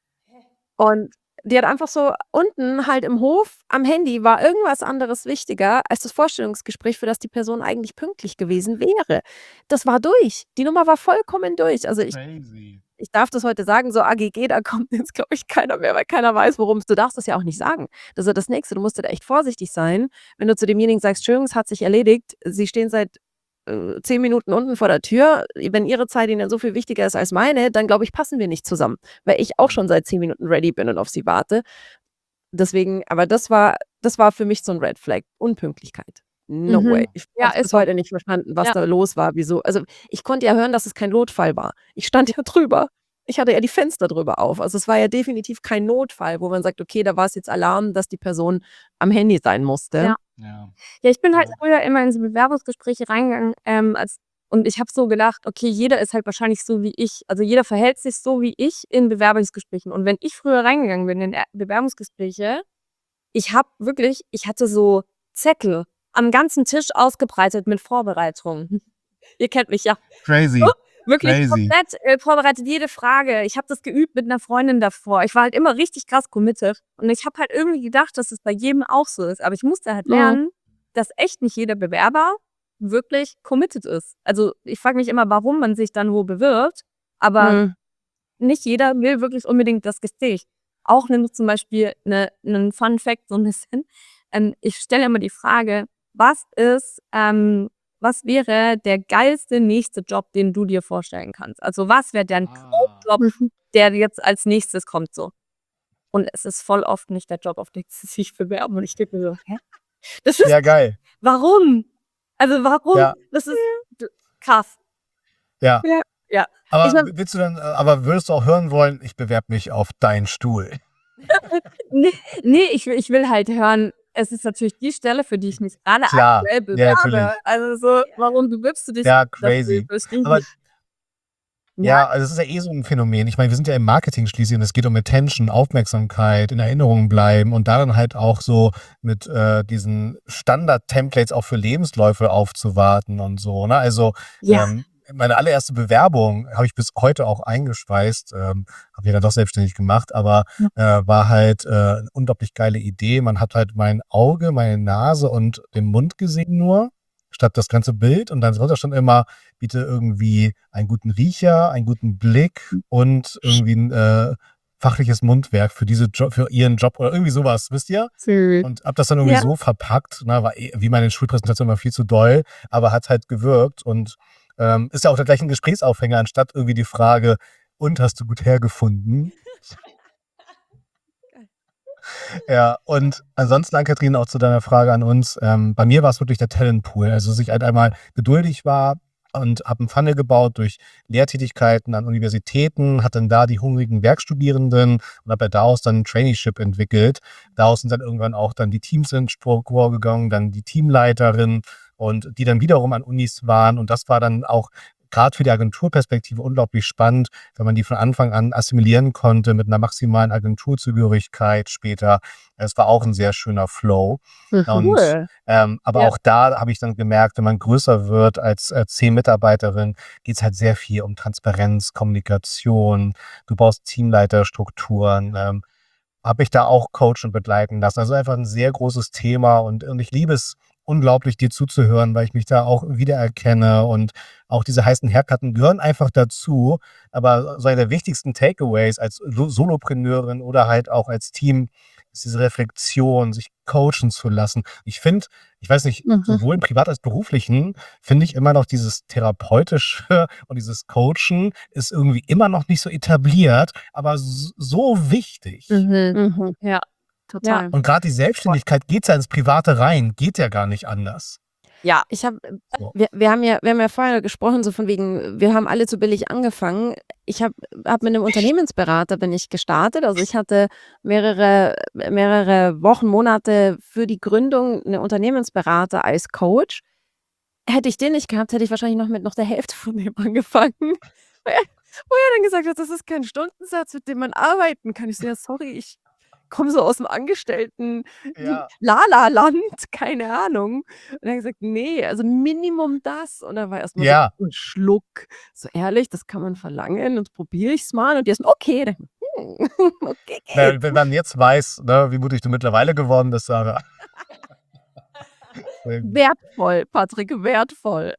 Und die hat einfach so unten halt im Hof am Handy war irgendwas anderes wichtiger als das Vorstellungsgespräch, für das die Person eigentlich pünktlich gewesen wäre. Das war durch. Die Nummer war vollkommen durch. Also, ich Crazy. ich darf das heute sagen, so A G G, da kommt jetzt, glaube ich, keiner mehr, weil keiner weiß, worum's du darfst das ja auch nicht sagen. Das ist ja das Nächste. Du musst da echt vorsichtig sein, wenn du zu demjenigen sagst: „Entschuldigung, es hat sich erledigt. Sie stehen seit äh, zehn Minuten unten vor der Tür. Wenn ihre Zeit ihnen so viel wichtiger ist als meine, dann glaube ich, passen wir nicht zusammen, weil ich auch schon seit zehn Minuten ready bin und auf sie warte. Deswegen, aber das war das war für mich so ein Red Flag, Unpünktlichkeit. No way. Mhm. Ich Ja, habe es ist bis so. heute nicht verstanden, was Ja. da los war, wieso. Also, ich konnte ja hören, dass es kein Notfall war. Ich stand ja drüber. Ich hatte ja die Fenster drüber auf. Also, es war ja definitiv kein Notfall, wo man sagt: „Okay, da war es jetzt Alarm, dass die Person am Handy sein musste." Ja. Ja. Ja, ich bin halt Ja. früher immer in so Bewerbungsgespräche reingegangen, ähm, als und ich habe so gedacht: „Okay, jeder ist halt wahrscheinlich so wie ich. Also, jeder verhält sich so wie ich in Bewerbungsgesprächen." Und wenn ich früher reingegangen bin in, äh, Bewerbungsgespräche, ich habe wirklich ich hatte so Zettel am ganzen Tisch ausgebreitet mit Vorbereitung. Ihr kennt mich ja. Crazy. So, wirklich Crazy. komplett, äh, vorbereitet, jede Frage. Ich habe das geübt mit 'ner Freundin davor. Ich war halt immer richtig krass committed und ich habe halt irgendwie gedacht, dass es bei jedem auch so ist. Aber ich musste halt Mhm. lernen, dass echt nicht jeder Bewerber wirklich committed ist. Also, ich frage mich immer, warum man sich dann wo bewirbt, aber Mhm. nicht jeder will wirklich unbedingt das Gespräch. Auch nimm zum Beispiel 'ne 'nen Fun Fact so 'n bisschen. Ähm, ich stelle immer die Frage: „Was ist ähm, was wäre der geilste nächste Job, den du dir vorstellen kannst?" Also, was wäre dein Ah. Traumjob, Mhm. der jetzt als Nächstes kommt so? Und es ist voll oft nicht der Job, auf den sie sich bewerben und ich denke mir so: „Hä? Das ist Ja, geil. warum? Also, warum?" Ja. Das ist d krass. Ja. Ja. Ja. Ich Aber meine w willst du dann äh, aber würdest du auch hören wollen: „Ich bewerbe mich auf deinen Stuhl?" Ne, ne, ich will ich will halt hören, es ist natürlich die Stelle, für die ich mich grade Klar. aktuell Ja, natürlich. bewerbe. Also, so, warum bewirbst du dich Ja, dafür? crazy. Verstehe ich Aber nicht. Ja. ja, also, es ist ja eh so 'n Phänomen. Ich meine, wir sind ja im Marketing schließlich und es geht um Attention, Aufmerksamkeit, in Erinnerung bleiben und da dann halt auch so mit, äh, diesen Standard-Templates auch für Lebensläufe aufzuwarten und so, ne? Also, Ja. ähm, meine allererste Bewerbung habe ich bis heute auch eingeschweißt, ähm, habe mich dann doch selbstständig gemacht, aber, Ja. äh, war halt, äh, 'ne unglaublich geile Idee. Man hat halt mein Auge, meine Nase und den Mund gesehen nur, statt das ganze Bild und dann drunter stand immer: „Bitte irgendwie einen guten Riecher, einen guten Blick und irgendwie 'n, äh, fachliches Mundwerk für diese Jo für Ihren Job" oder irgendwie so was, wisst ihr? Süß. Und habe das dann irgendwie Ja. so verpackt, ne, war eh wie meine Schulpräsentation immer viel zu doll, aber hat halt gewirkt und, ähm, ist ja auch dann gleich 'n Gesprächsaufhänger anstatt irgendwie die Frage: „Und, hast du gut hergefunden?" Geil. Ja, und ansonsten, Ann-Kathrin, auch zu deiner Frage an uns, ähm, bei mir war's wirklich der Talentpool. Also, dass ich halt einmal geduldig war und habe 'n Funnel gebaut durch Lehrtätigkeiten an Universitäten, hatte dann da die hungrigen Werkstudierenden und habe ja daraus dann 'n Traineeship entwickelt. Daraus sind dann irgendwann auch dann die Teams ins Spor gegangen, dann die Teamleiterin und die dann wiederum an Unis waren und das war dann auch grad für die Agenturperspektive unglaublich spannend, wenn man die von Anfang an assimilieren konnte mit 'ner maximalen Agenturzugehörigkeit später. Es war auch 'n sehr schöner Flow. Mhm. Und, Cool. ähm, aber Ja. auch da habe ich dann gemerkt, wenn man größer wird als, äh, zehn Mitarbeiterin, geht's halt sehr viel um Transparenz, Kommunikation. Du baust Teamleiterstrukturen, ähm, habe mich da auch coachen und begleiten lassen. Also, einfach 'n sehr großes Thema und und ich liebe es unglaublich, dir zuzuhören, weil ich mich da auch wiedererkenne und auch diese heißen Herdplatten gehören einfach dazu. Aber so einer der wichtigsten Takeaways als So Solopreneurin oder halt auch als Team ist diese Reflexion, sich coachen zu lassen. Ich finde ich weiß nicht, Mhm. sowohl im Privat als Beruflichen finde ich immer noch dieses Therapeutische und dieses Coachen ist irgendwie immer noch nicht so etabliert, aber s so wichtig. Mhm. Mhm. Ja. Total. Und grad die Voll. Selbstständigkeit geht's ja ins Private rein, geht ja gar nicht anders. Ja. Ich habe äh, So. wir wir haben ja wir haben ja vorher gesprochen, so von wegen, wir haben alle zu billig angefangen. Ich habe habe mit 'nem Unternehmensberater bin ich gestartet. Also, ich hatte mehrere mehrere Wochen, Monate für die Gründung 'ne Unternehmensberater als Coach. Hätte ich den nicht gehabt, hätte ich wahrscheinlich noch mit noch der Hälfte von dem angefangen. Weil er wo er dann gesagt hat: „Das ist kein Stundensatz, mit dem man arbeiten kann." Ich so: „Ja, sorry, ich komme so aus'm Angestellten Ja. La-La-Land, keine Ahnung." Und er hat gesagt: „Ne, also Minimum das." Und dann war erst mal so Ja. 'n Schluck. So: „Ehrlich, das kann man verlangen? Jetzt probiere ich's mal." Und die erst mal: „Okay." Dann hm, okay. Na, wenn man jetzt weiß, ne, wie mutig du mittlerweile geworden bist, Sarah. Sehr gut. Wertvoll, Patrick, wertvoll.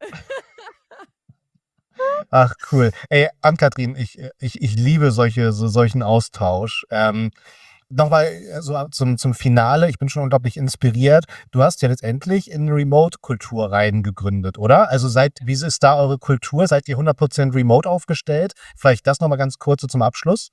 Ach cool. Ey, Ann-Kathrin, ich äh, ich ich liebe solche so solchen Austausch. Ähm, nochmal so zum, zum Finale. Ich bin schon unglaublich inspiriert. Du hast ja letztendlich in Remote-Kultur rein gegründet, oder? Also seid, wie ist da eure Kultur? Seid ihr hundert Prozent remote aufgestellt? Vielleicht das nochmal ganz kurz so zum Abschluss.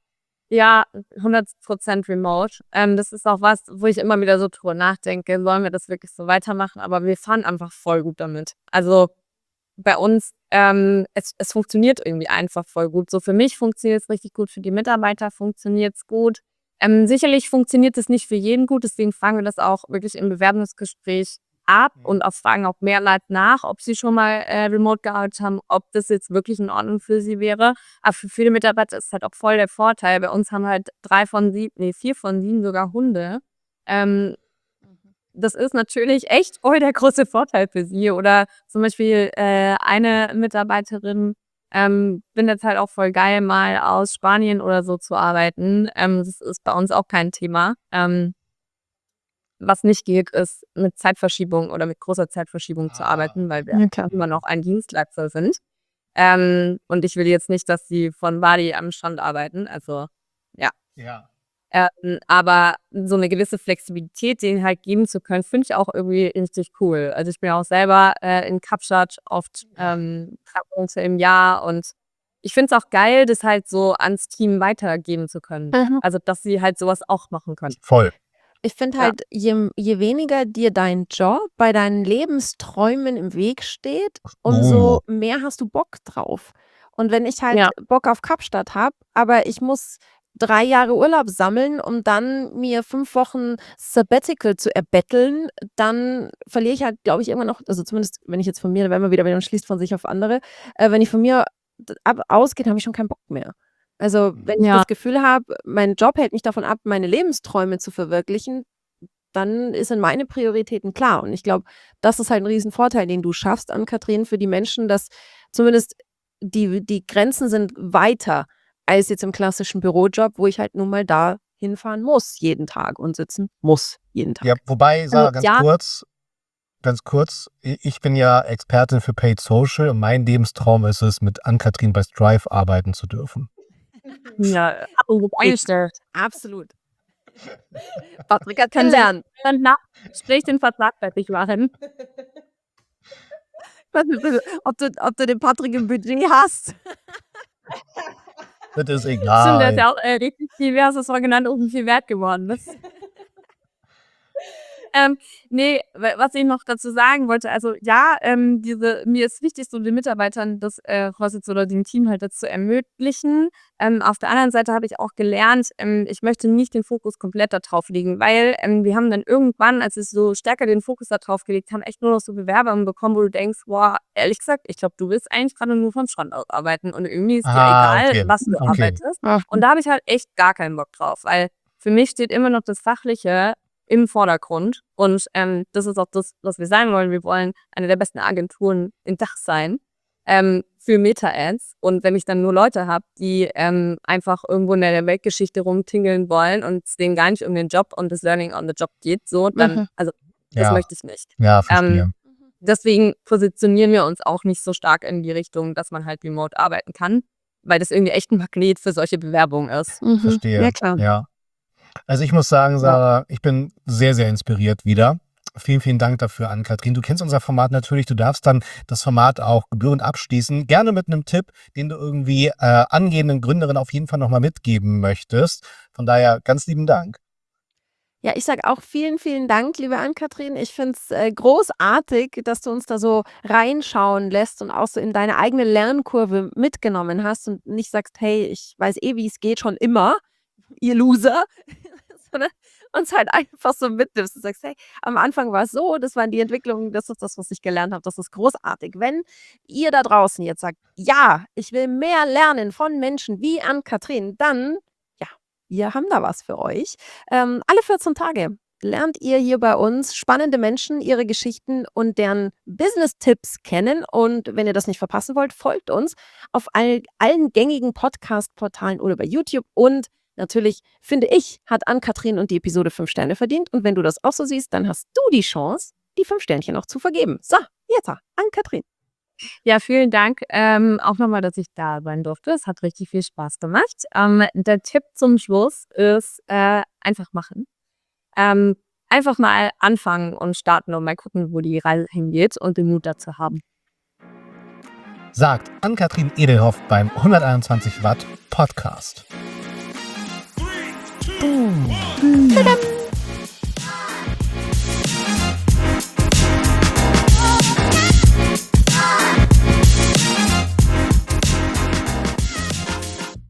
Ja, hundert Prozent remote. Ähm, das ist auch was, wo ich immer wieder so drüber nachdenke, sollen wir das wirklich so weitermachen? Aber wir fahren einfach voll gut damit. Also bei uns, ähm, es, es funktioniert irgendwie einfach voll gut. So für mich funktioniert es richtig gut, für die Mitarbeiter funktioniert es gut. Ähm, sicherlich funktioniert es nicht für jeden gut, deswegen fragen wir das auch wirklich im Bewerbungsgespräch ab Mhm. und auch fragen auch mehr Leute nach, ob sie schon mal äh, remote gearbeitet haben, ob das jetzt wirklich in Ordnung für sie wäre. Aber für viele Mitarbeiter ist halt auch voll der Vorteil. Bei uns haben halt drei von sieben, nee, vier von sieben sogar Hunde. Ähm, das ist natürlich echt voll der große Vorteil für sie. Oder zum Beispiel äh, eine Mitarbeiterin ähm, findet halt auch voll geil, mal aus Spanien oder so zu arbeiten. Ähm, das ist bei uns auch kein Thema. Ähm, was nicht geht, ist mit Zeitverschiebung oder mit großer Zeitverschiebung zu Ah, arbeiten, weil wir Ja, klar. immer noch ein Dienstleister sind. Ähm, und ich will jetzt nicht, dass sie von Bali am Strand arbeiten. Also ja. ja. Ähm, aber so eine gewisse Flexibilität denen halt geben zu können, finde ich auch irgendwie richtig cool. Also ich bin ja auch selber äh, in Kapstadt oft ähm, drei Monate im Jahr und ich finde es auch geil, das halt so ans Team weitergeben zu können. Mhm. Also dass sie halt sowas auch machen können. Voll. Ich finde Ja. halt, je, je weniger dir dein Job bei deinen Lebensträumen im Weg steht, umso Oh. mehr hast du Bock drauf. Und wenn ich halt Ja. Bock auf Kapstadt habe, aber ich muss drei Jahre Urlaub sammeln, um dann mir fünf Wochen Sabbatical zu erbetteln, dann verliere ich halt, glaube ich, irgendwann noch, also zumindest, wenn ich jetzt von mir, da werden wir wieder, wenn man schließt von sich auf andere, äh, wenn ich von mir d- ab, ausgeht, habe ich schon keinen Bock mehr. Also wenn ich Ja. das Gefühl habe, mein Job hält mich davon ab, meine Lebensträume zu verwirklichen, dann sind meine Prioritäten klar. Und ich glaube, das ist halt ein Riesenvorteil, den du schaffst, Ann-Kathrin, für die Menschen, dass zumindest die, die Grenzen sind weiter als jetzt im klassischen Bürojob, wo ich halt nun mal da hinfahren muss jeden Tag und sitzen muss jeden Tag. Ja, wobei, Sarah, Also ganz ja, kurz, ganz kurz, i- ich bin ja Expertin für Paid Social und mein Lebenstraum ist es, mit Ann-Kathrin bei Strive arbeiten zu dürfen. ja, Meister. Absolut. Patrick hat Können Sie gelernt. dann nach Gespräch den Vertrag fertig machen? Ich weiß nicht, ob du, ob du den Patrick im Budget hast. Das ist Stimmt, der ist egal. ja auch äh, richtig divers, das war genannt, und viel wert geworden. Das Ähm, ne, wa was ich noch dazu sagen wollte, also ja, ähm, diese mir ist wichtig, so den Mitarbeitern das, äh, Vorsitz oder dem Team halt das zu ermöglichen. Ähm, auf der anderen Seite habe ich auch gelernt, ähm, ich möchte nicht den Fokus komplett da drauf legen, weil, ähm, wir haben dann irgendwann, als wir so stärker den Fokus da drauf gelegt haben, echt nur noch so Bewerbungen bekommen, wo du denkst: „Boah, ehrlich gesagt, ich glaube, du willst eigentlich gerade nur vom Strand aus arbeiten und irgendwie ist dir Ah, egal, okay. was du Okay. arbeitest.“ Ach, Und da habe ich halt echt gar keinen Bock drauf, weil für mich steht immer noch das Fachliche im Vordergrund. Und ähm, das ist auch das, was wir sein wollen. Wir wollen eine der besten Agenturen in Dach sein ähm, für Meta-Ads. Und wenn ich dann nur Leute habe, die ähm, einfach irgendwo in der Weltgeschichte rumtingeln wollen und es denen gar nicht um den Job und das Learning on the Job geht, so, dann, Mhm. also das Ja, möchte ich nicht. ja, verstehe. Ähm, deswegen positionieren wir uns auch nicht so stark in die Richtung, dass man halt remote arbeiten kann, weil das irgendwie echt ein Magnet für solche Bewerbungen ist. Mhm. Verstehe. Ja, klar. Ja. Also ich muss sagen, Ja. Sarah, ich bin sehr, sehr inspiriert wieder. Vielen, vielen Dank dafür, Ann-Kathrin. Du kennst unser Format natürlich. Du darfst dann das Format auch gebührend abschließen. Gerne mit einem Tipp, den du irgendwie äh, angehenden Gründerinnen auf jeden Fall nochmal mitgeben möchtest. Von daher ganz lieben Dank. Ja, ich sage auch vielen, vielen Dank, liebe Ann-Kathrin. Ich finde es äh, großartig, dass du uns da so reinschauen lässt und auch so in deine eigene Lernkurve mitgenommen hast und nicht sagst, hey, ich weiß eh, wie es geht, schon immer, ihr Loser, sondern uns halt einfach so mitnimmst und sagst, hey, am Anfang war es so, das waren die Entwicklungen, das ist das, was ich gelernt habe, das ist großartig. Wenn ihr da draußen jetzt sagt, ja, ich will mehr lernen von Menschen wie Ann-Kathrin, dann, ja, wir haben da was für euch. Ähm, alle vierzehn Tage lernt ihr hier bei uns spannende Menschen, ihre Geschichten und deren Business-Tipps kennen. Und wenn ihr das nicht verpassen wollt, folgt uns auf all, allen gängigen Podcast-Portalen oder bei YouTube. Und natürlich, finde ich, hat Ann-Kathrin und die Episode fünf Sterne verdient. Und wenn du das auch so siehst, dann hast du die Chance, die fünf Sternchen noch zu vergeben. So, jetzt, Ann-Kathrin. Ja, vielen Dank, ähm, auch nochmal, dass ich da sein durfte. Es hat richtig viel Spaß gemacht. Ähm, der Tipp zum Schluss ist, äh, einfach machen. Ähm, einfach mal anfangen und starten und mal gucken, wo die Reise hingeht und den Mut dazu haben. Sagt Ann-Kathrin Edelhoff beim hunderteinundzwanzig Watt Podcast. Tadam!